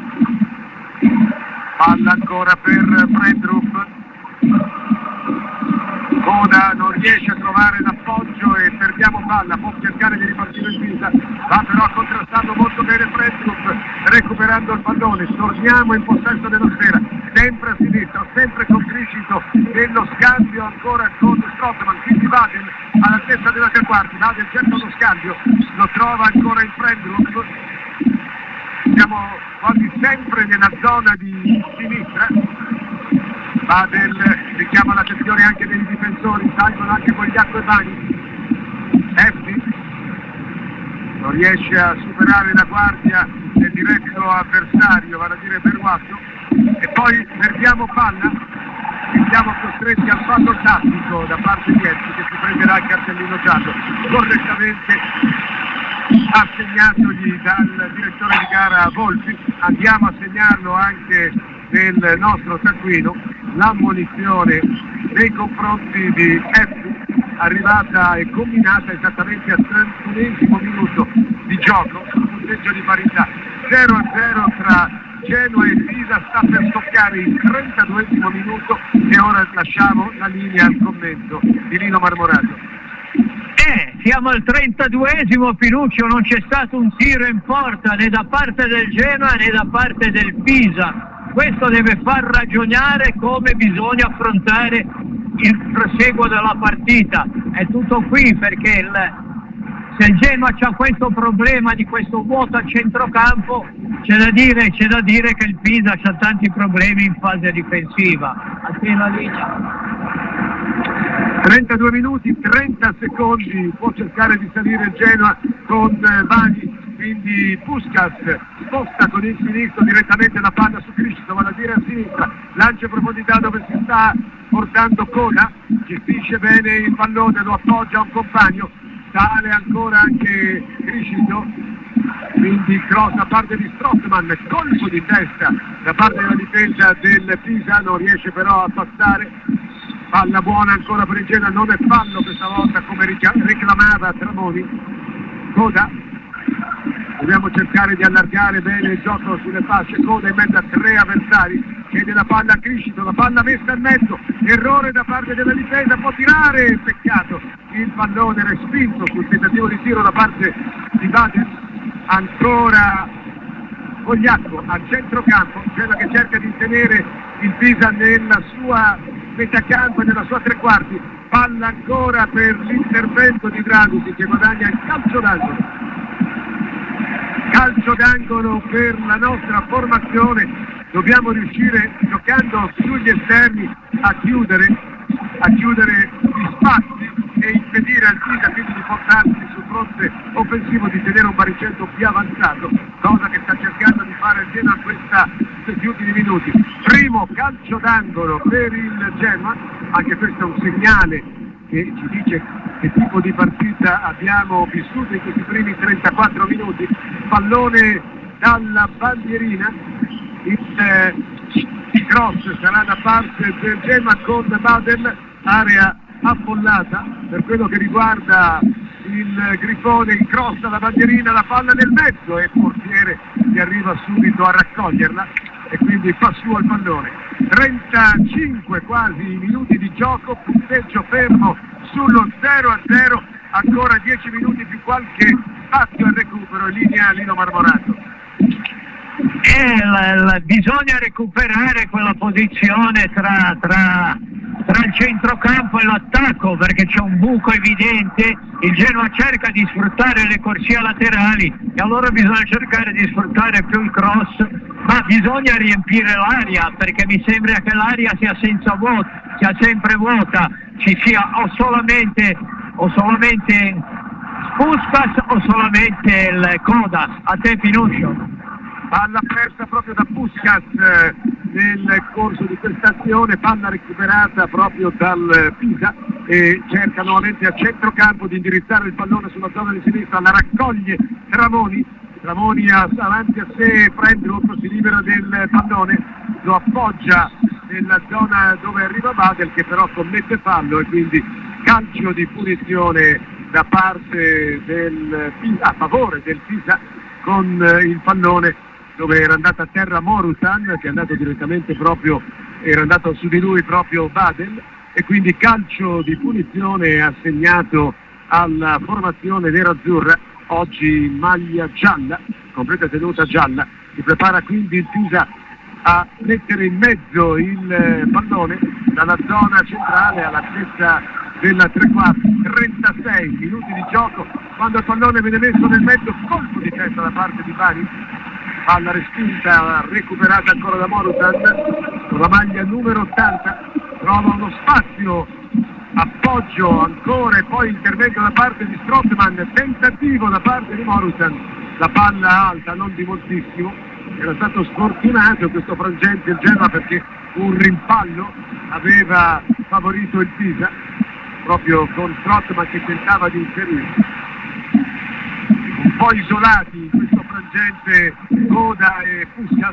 palla ancora per Fredrup, Coda non riesce a trovare l'appoggio e perdiamo palla, può cercare di ripartire in vita, va però contrastando molto bene Fredrup, recuperando il pallone, torniamo in possesso della sfera, sempre a sinistra, sempre con Criscito, nello scambio ancora con Strootman, quindi Baden all'altezza della tre quarti, Baden cerca lo scambio, lo trova ancora in Fredrup, siamo quasi sempre nella zona di sinistra, Badel richiama l'attenzione anche dei difensori, salgono anche Vogliacco e Bani, Efti non riesce a superare la guardia del diretto avversario, vale a dire Berguato, e poi perdiamo palla e siamo costretti al fallo tattico da parte di Efti che si prenderà il cartellino giallo, correttamente assegnatogli dal direttore di gara Volpi. Andiamo a segnarlo anche nel nostro taccuino, l'ammonizione nei confronti di Efti arrivata e combinata esattamente al trentunesimo minuto di gioco sul punteggio di parità zero a zero tra Genoa e Pisa, sta per toccare il trentaduesimo minuto e ora lasciamo la linea al commento di Lino Marmorato.
Eh, siamo al trentaduesimo, Pinuccio, non c'è stato un tiro in porta né da parte del Genoa né da parte del Pisa. Questo deve far ragionare come bisogna affrontare il proseguo della partita. È tutto qui perché il, se il Genoa c'ha questo problema di questo vuoto a centrocampo, c'è da dire, c'è da dire che il Pisa c'ha tanti problemi in fase difensiva. A te la linea.
trentadue minuti, trenta secondi, può cercare di salire il Genoa con Bani, quindi Puskas sposta con il sinistro direttamente la palla su Criscito, vale a dire a sinistra, lancia in profondità dove si sta portando Coda, gestisce bene il pallone, lo appoggia a un compagno, sale ancora anche Criscito, quindi cross da parte di Strootman, colpo di testa da parte della difesa del Pisa, non riesce però a passare. Palla buona ancora per il Genoa, non è fallo questa volta come reclamava Tramoni. Coda, dobbiamo cercare di allargare bene il gioco sulle fasce, Coda in mezzo a tre avversari, chiede la palla a Criscito, la palla messa in mezzo, errore da parte della difesa, può tirare, peccato, il pallone respinto sul tentativo di tiro da parte di Baden, ancora Vogliacco a centrocampo, quello che cerca di tenere il Pisa nella sua metà campo e nella sua tre quarti, palla ancora per l'intervento di Dragusin che guadagna il calcio d'angolo, calcio d'angolo per la nostra formazione, dobbiamo riuscire giocando sugli esterni a chiudere, a chiudere gli spazi e impedire al Pisa quindi di portarsi sul fronte offensivo, di tenere un baricentro più avanzato, cosa che sta cercando di fare il Genoa in questa, questi ultimi minuti. Primo calcio d'angolo per il Genoa, anche questo è un segnale che ci dice che tipo di partita abbiamo vissuto in questi primi trentaquattro minuti. Pallone dalla bandierina, il eh, cross sarà da parte del Genoa con Baden, area affollata per quello che riguarda il Grifone, il cross alla bandierina, la palla nel mezzo e il portiere che arriva subito a raccoglierla e quindi fa su al pallone. trentacinque quasi minuti di gioco, punteggio fermo sullo zero a zero, ancora dieci minuti più qualche spazio al recupero, in linea Lino Marmorato.
Eh, la, la, bisogna recuperare quella posizione tra, tra tra il centrocampo e l'attacco, perché c'è un buco evidente. Il Genoa cerca di sfruttare le corsie laterali e allora bisogna cercare di sfruttare più il cross, ma bisogna riempire l'aria, perché mi sembra che l'aria sia senza vuota, sia sempre vuota, ci sia o solamente o solamente Puskas o solamente il Coda. A te Pinuscio.
Palla persa proprio da Puskas eh, nel corso di questa azione, palla recuperata proprio dal Pisa e cerca nuovamente a centrocampo di indirizzare il pallone sulla zona di sinistra, la raccoglie Tramoni, Tramoni avanti a sé, Frendrup si libera del pallone, lo appoggia nella zona dove arriva Badel, che però commette fallo e quindi calcio di punizione da parte del Pisa, a favore del Pisa, con il pallone dove era andato a terra Morutan, che è andato direttamente proprio, era andato su di lui proprio Badel, e quindi calcio di punizione assegnato alla formazione nerazzurra, oggi in maglia gialla, completa tenuta gialla. Si prepara quindi il Pisa a mettere in mezzo il pallone dalla zona centrale all'altezza della tre quarti, trentasei minuti di gioco, quando il pallone viene messo nel mezzo, colpo di testa da parte di Bari, palla respinta, recuperata ancora da Morutan, con la maglia numero ottanta, trova uno spazio, appoggio ancora e poi intervento da parte di Strootman, tentativo da parte di Morutan, la palla alta, non di moltissimo, era stato sfortunato questo frangente il Genoa perché un rimpallo aveva favorito il Pisa, proprio con Strootman che tentava di inserirsi. Un po' isolati in questo frangente Coda e Puskas,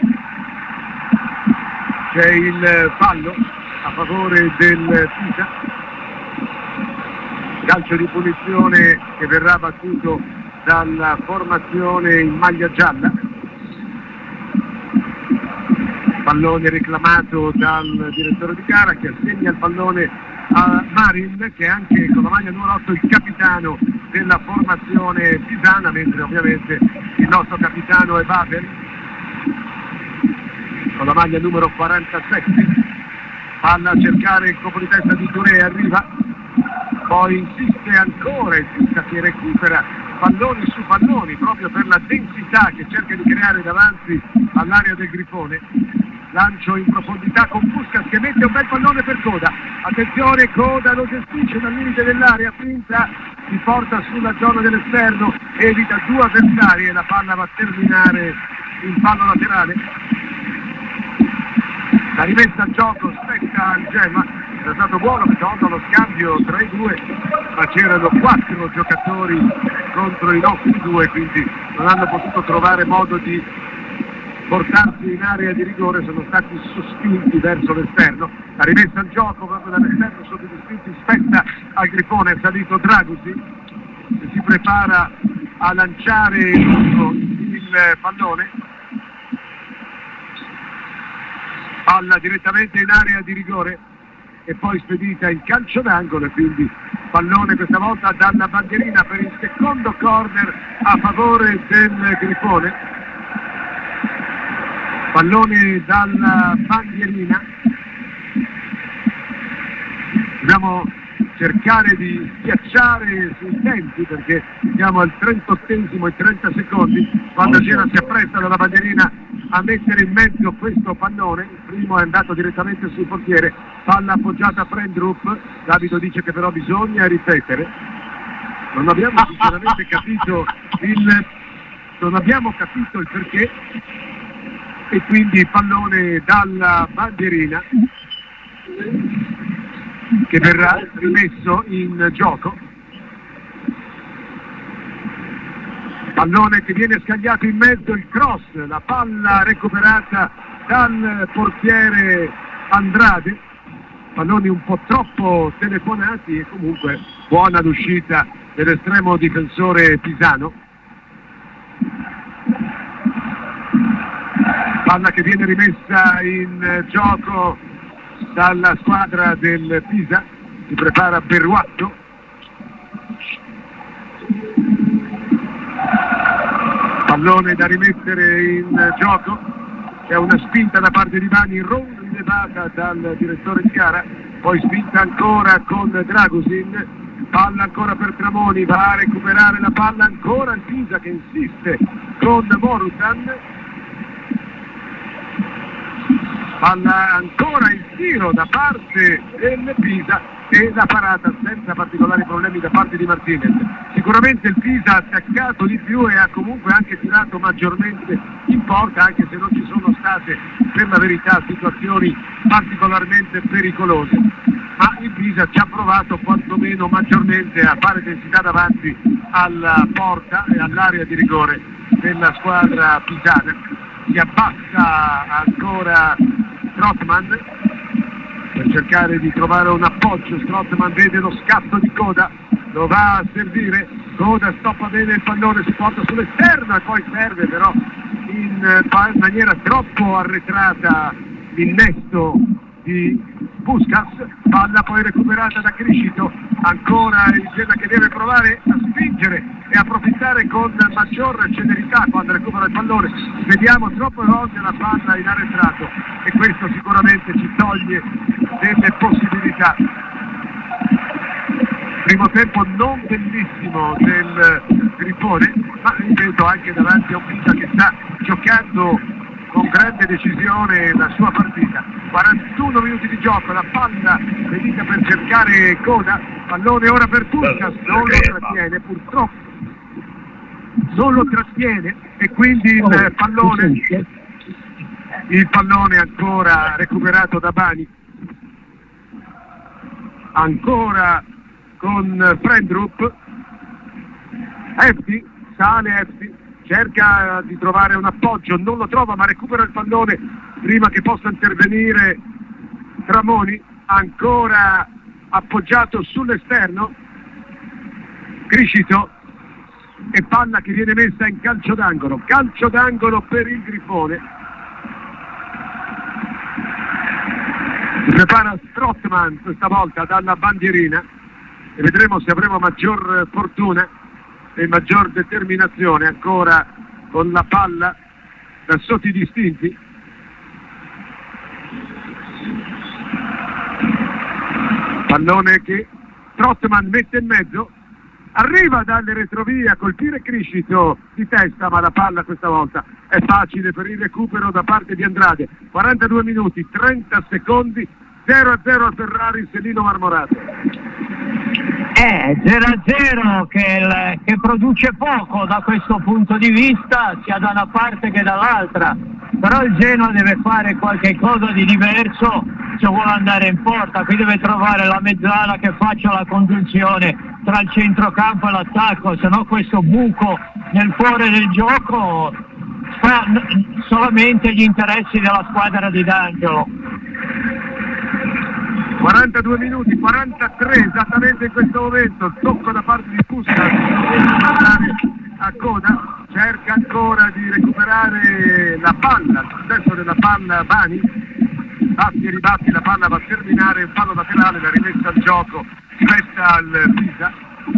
c'è il fallo a favore del Pisa, calcio di punizione che verrà battuto dalla formazione in maglia gialla, pallone reclamato dal direttore di gara che assegna il pallone a Marin, che è anche con la maglia numero otto il capitano della formazione pisana, mentre ovviamente il nostro capitano è Babel con la maglia numero quarantasette. Palla a cercare il colpo di testa di Touré, arriva, poi insiste ancora il Pisa che recupera palloni su palloni proprio per la densità che cerca di creare davanti all'area del Grifone. Lancio in profondità con Puskas che mette un bel pallone per Coda, attenzione, Coda lo gestisce dal limite dell'area, Pinta si porta sulla zona dell'esterno, evita due avversari e la palla va a terminare in fallo laterale. La rimessa a gioco spetta al Genoa, è stato buono questa volta lo scambio tra i due, ma c'erano quattro giocatori contro i nostri due, quindi non hanno potuto trovare modo di portarsi in area di rigore, sono stati sospinti verso l'esterno. La rimessa al gioco proprio dall'esterno sotto gli spinti spetta al Grifone, è salito Dragusi che si prepara a lanciare il pallone, palla direttamente in area di rigore e poi spedita in calcio d'angolo e quindi pallone questa volta dalla bandierina per il secondo corner a favore del Grifone. Pallone dalla bandierina, dobbiamo cercare di schiacciare sui tempi perché siamo al trentottesimo e trenta secondi quando Genoa si appresta dalla bandierina a mettere in mezzo questo pallone. Il primo è andato direttamente sul portiere, palla appoggiata a Frendrup, Davido dice che però bisogna ripetere, non abbiamo sinceramente capito il non abbiamo capito il perché, e quindi pallone dalla bandierina che verrà rimesso in gioco, pallone che viene scagliato in mezzo, il cross, la palla recuperata dal portiere Andrade, palloni un po' troppo telefonati e comunque buona l'uscita dell'estremo difensore pisano. Palla che viene rimessa in gioco dalla squadra del Pisa, si prepara Berruatto, pallone da rimettere in gioco, c'è una spinta da parte di Bani, rilevata dal direttore di gara, poi spinta ancora con Dragusin, palla ancora per Tramoni, va a recuperare la palla ancora il Pisa che insiste con Morutan, palla ancora il tiro da parte del Pisa e la parata senza particolari problemi da parte di Martinez. Sicuramente il Pisa ha attaccato di più e ha comunque anche tirato maggiormente in porta, anche se non ci sono state per la verità situazioni particolarmente pericolose, ma il Pisa ci ha provato quantomeno maggiormente a fare densità davanti alla porta e all'area di rigore della squadra pisana. Si abbassa ancora Strootman per cercare di trovare un appoggio. Strootman vede lo scatto di Coda, lo va a servire, Coda stoppa bene il pallone, si porta sull'esterno e poi serve però in maniera troppo arretrata l'innesto di Puskas, palla poi recuperata da Criscito, ancora il Genoa che deve provare a spingere e approfittare con maggior celerità quando recupera il pallone. Vediamo troppe volte la palla in arretrato e questo sicuramente ci toglie delle possibilità. Primo tempo non bellissimo del Grifone, ma ripeto anche davanti a un Pisa che sta giocando con grande decisione la sua partita. quarantuno minuti di gioco, la palla dedita per cercare Coda, pallone ora per Puskas, non lo trattiene purtroppo, non lo trattiene e quindi il pallone, il pallone ancora recuperato da Bani, ancora con Frendrup, Efti, sale Efti, cerca di trovare un appoggio, non lo trova ma recupera il pallone prima che possa intervenire Tramoni, ancora appoggiato sull'esterno Criscito e palla che viene messa in calcio d'angolo, calcio d'angolo per il Grifone. Si prepara Strootman questa volta dalla bandierina e vedremo se avremo maggior fortuna e maggior determinazione ancora con la palla da sotto i distinti. Pallone che Strootman mette in mezzo, arriva dalle retrovie a colpire Criscito di testa, ma la palla questa volta è facile per il recupero da parte di Andrade. quarantadue minuti, trenta secondi, zero a zero al Ferrari Sellino Marmorato.
Eh, zero a zero che, che produce poco da questo punto di vista, sia da una parte che dall'altra, però il Genoa deve fare qualche cosa di diverso se vuole andare in porta, qui deve trovare la mezzala che faccia la congiunzione tra il centrocampo e l'attacco, se no questo buco nel cuore del gioco fa solamente gli interessi della squadra di D'Angelo.
quarantadue minuti, quarantatré esattamente in questo momento, il tocco da parte di Puskas a Coda, cerca ancora di recuperare la palla, il possesso della palla Bani, batti e ribatti, la palla va a terminare, un fallo laterale, la rimessa al gioco, spetta al Pisa.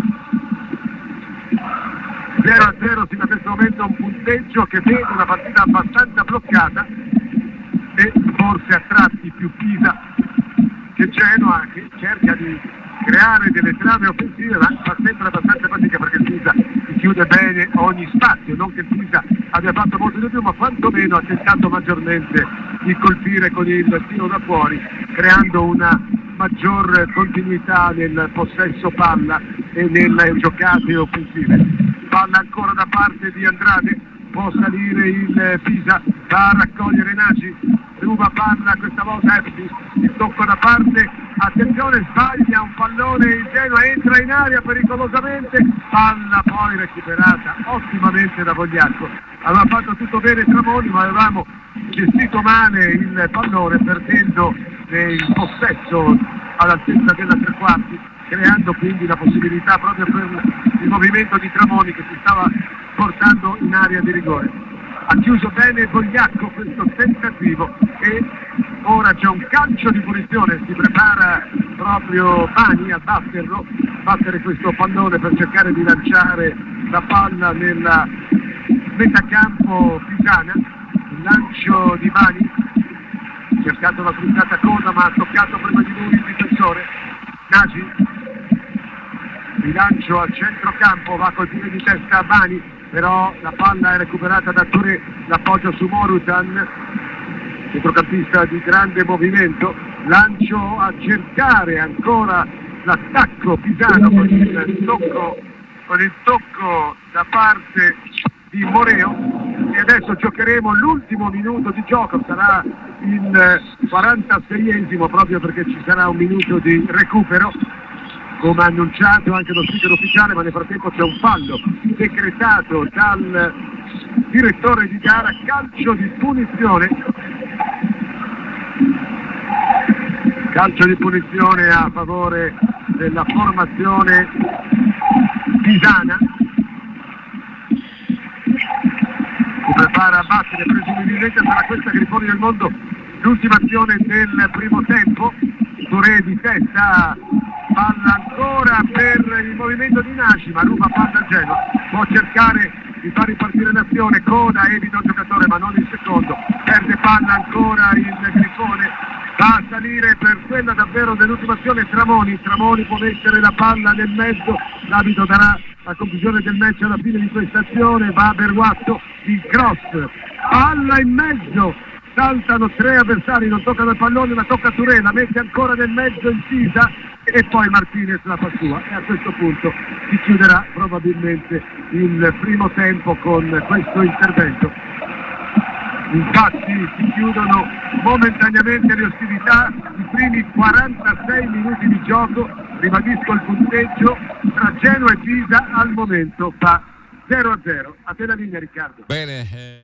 zero a zero fino a questo momento, un punteggio che vede una partita abbastanza bloccata e forse a tratti più Pisa che Genoa, che cerca di creare delle trame offensive, ma fa sempre abbastanza fatica perché il Pisa chiude bene ogni spazio, non che il Pisa abbia fatto molto di più, ma quantomeno ha tentato maggiormente di colpire con il tiro da fuori, creando una maggior continuità nel possesso palla e nelle giocate offensive. Palla ancora da parte di Andrade, può salire il Pisa, va a raccogliere Naci, ruba palla questa volta Efti, il tocco da parte, attenzione, sbaglia un pallone, il Genoa entra in aria pericolosamente, palla poi recuperata ottimamente da Vogliacco. Aveva fatto tutto bene Tramoni, ma avevamo gestito male il pallone perdendo il possesso all'altezza della tre quarti, creando quindi la possibilità proprio per il movimento di Tramoni che si stava portando in area di rigore. Ha chiuso bene Vogliacco questo tentativo e ora c'è un calcio di punizione, si prepara proprio Bani a batterlo, battere questo pallone per cercare di lanciare la palla nella metacampo pisana. Il lancio di Bani cercato la frittata coda ma ha toccato prima di lui il difensore. Nagy, rilancio al centrocampo, va a colpire di testa a Bani, però la palla è recuperata da Touré, l'appoggio su Morutan, centrocampista di grande movimento, lancio a cercare ancora l'attacco pisano con il tocco, con il tocco da parte di Moreo, e adesso giocheremo l'ultimo minuto di gioco, sarà il quarantaseiesimo proprio perché ci sarà un minuto di recupero come annunciato anche lo speaker ufficiale, ma nel frattempo c'è un fallo decretato dal direttore di gara, calcio di punizione, calcio di punizione a favore della formazione pisana. Si prepara a battere, presumibilmente sarà questa che ripone nel mondo l'ultima azione del primo tempo. Touré di testa, palla ancora per il movimento di Nagy, ma ruba palla al Genoa, può cercare di far ripartire l'azione, Coda evita un giocatore ma non il secondo, perde palla ancora il Grifone, va a salire per quella davvero dell'ultima azione Tramoni, Tramoni può mettere la palla nel mezzo, l'abito darà la conclusione del match alla fine di questa azione, va a Berguatto, il cross, palla in mezzo, saltano tre avversari, non toccano il pallone, ma tocca Touré, la mette ancora nel mezzo in Pisa e poi Martinez la fa sua, e a questo punto si chiuderà probabilmente il primo tempo con questo intervento. Infatti si chiudono momentaneamente le ostilità, i primi quarantasei minuti di gioco, ribadisco il punteggio tra Genoa e Pisa al momento fa zero a zero. A te la linea, Riccardo.
Bene. Eh...